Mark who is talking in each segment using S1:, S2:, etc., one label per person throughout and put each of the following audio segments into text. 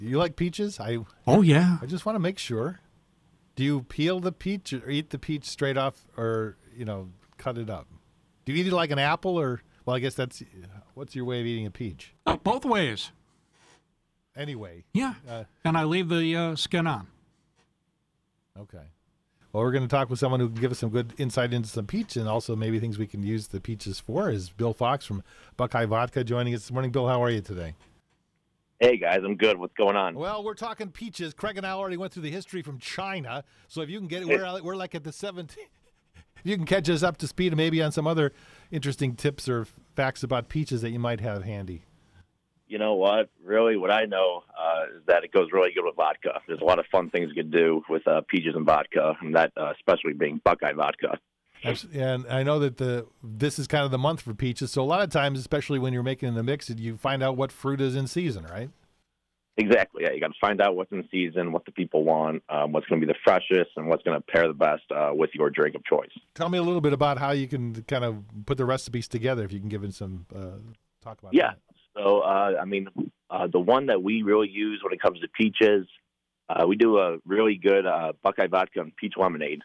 S1: Do you like peaches?
S2: Oh, yeah.
S1: I just want to make sure. Do you peel the peach or eat the peach straight off, or cut it up? Do you eat it like an apple, or well, I guess that's what's your way of eating a peach?
S2: Oh, both ways.
S1: Anyway.
S2: Yeah. And I leave the skin on.
S1: Okay. Well, we're going to talk with someone who can give us some good insight into some peach and also maybe things we can use the peaches for. Is Bill Fox from Buckeye Vodka joining us this morning. Bill, how are you today?
S3: Hey, guys, I'm good. What's going on?
S1: Well, we're talking peaches. Craig and I already went through the history from China. So if you can get it, we're like at the 17th. You can catch us up to speed and maybe on some other interesting tips or facts about peaches that you might have handy.
S3: You know what? Really, what I know is that it goes really good with vodka. There's a lot of fun things you can do with peaches and vodka, and that especially being Buckeye vodka.
S1: And I know that this is kind of the month for peaches. So a lot of times, especially when you're making the mix, you find out what fruit is in season, right?
S3: Exactly. Yeah, you got to find out what's in season, what the people want, what's going to be the freshest, and what's going to pair the best with your drink of choice.
S1: Tell me a little bit about how you can kind of put the recipes together, if you can give it some talk about
S3: Yeah.
S1: that.
S3: So, the one that we really use when it comes to peaches, we do a really good Buckeye vodka and peach lemonade.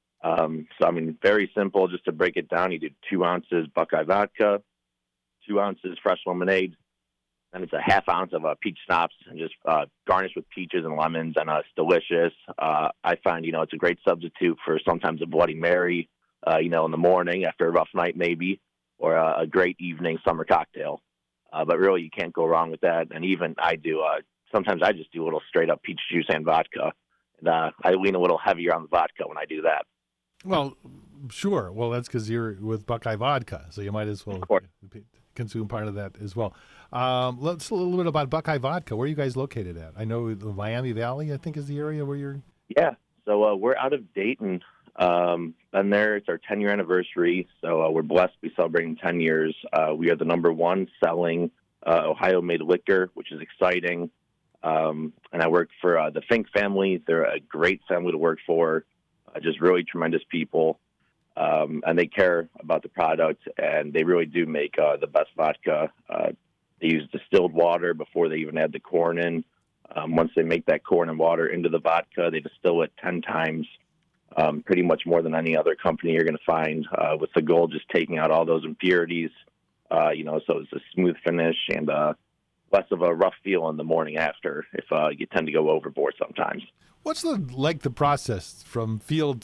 S3: Very simple. Just to break it down, you do 2 ounces Buckeye vodka, 2 ounces fresh lemonade, and it's a half ounce of peach schnapps, and just garnish with peaches and lemons, and it's delicious. I find, it's a great substitute for sometimes a Bloody Mary, in the morning after a rough night maybe, or a great evening summer cocktail. But really, you can't go wrong with that. And even I do, sometimes I just do a little straight up peach juice and vodka. And I lean a little heavier on the vodka when I do that.
S1: Well, sure. Well, that's because you're with Buckeye Vodka, so you might as well consume part of that as well. Let's a little bit about Buckeye Vodka. Where are you guys located at? I know the Miami Valley, I think, is the area where you're.
S3: Yeah. So we're out of Dayton. Been there. It's our 10-year anniversary. So we're blessed to be celebrating 10 years. We are the number one selling Ohio-made liquor, which is exciting. And I work for the Fink family. They're a great family to work for. Just really tremendous people. And they care about the product, and they really do make the best vodka. They use distilled water before they even add the corn in. Once they make that corn and water into the vodka, they distill it 10 times, pretty much more than any other company you're going to find, with the goal just taking out all those impurities, so it's a smooth finish and less of a rough feel in the morning after if you tend to go overboard sometimes.
S1: What's the process from field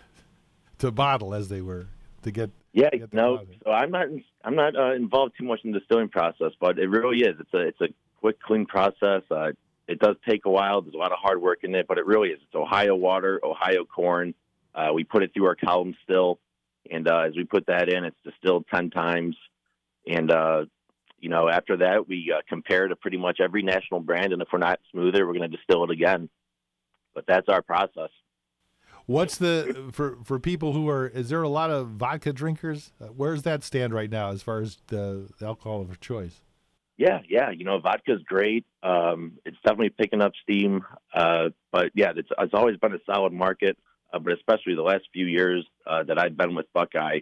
S1: to bottle, as they were, to get?
S3: Yeah,
S1: get
S3: so I'm not involved too much in the distilling process, but it really is. It's a quick, clean process. It does take a while. There's a lot of hard work in it, but it really is. It's Ohio water, Ohio corn. We put it through our column still, and as we put that in, it's distilled 10 times. And, after that, we compare to pretty much every national brand, and if we're not smoother, we're going to distill it again. But that's our process.
S1: What's for people who is there a lot of vodka drinkers? Where's that stand right now as far as the alcohol of choice?
S3: Yeah. Vodka's great. It's definitely picking up steam. But yeah, it's always been a solid market. But especially the last few years that I've been with Buckeye,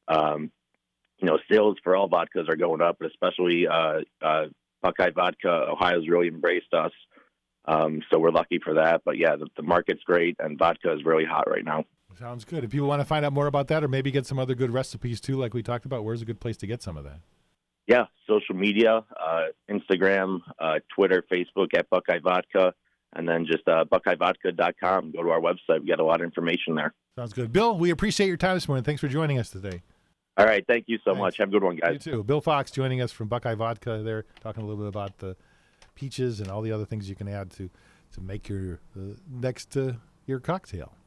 S3: sales for all vodkas are going up, but especially Buckeye Vodka, Ohio's really embraced us. So we're lucky for that. But yeah, the market's great, and vodka is really hot right now.
S1: Sounds good. If people want to find out more about that, or maybe get some other good recipes too, like we talked about, where's a good place to get some of that?
S3: Yeah, social media, Instagram, Twitter, Facebook at Buckeye Vodka, and then just BuckeyeVodka.com. Go to our website. We got a lot of information there.
S1: Sounds good. Bill, we appreciate your time this morning. Thanks for joining us today.
S3: All right. Thank you so much. Have a good one, guys.
S1: You too. Bill Fox joining us from Buckeye Vodka there, talking a little bit about the peaches and all the other things you can add to make your next your cocktail.